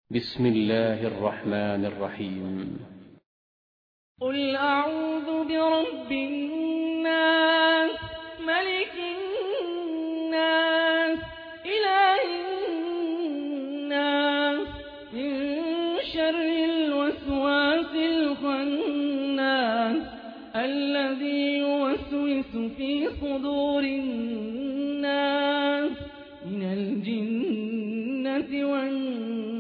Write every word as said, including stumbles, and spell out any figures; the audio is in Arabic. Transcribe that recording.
بسم الله الرحمن الرحيم. قل أعوذ برب الناس ملك الناس إله الناس من شر الوسواس الخناس الذي يوسوس في صدور الناس من الجنة والناس.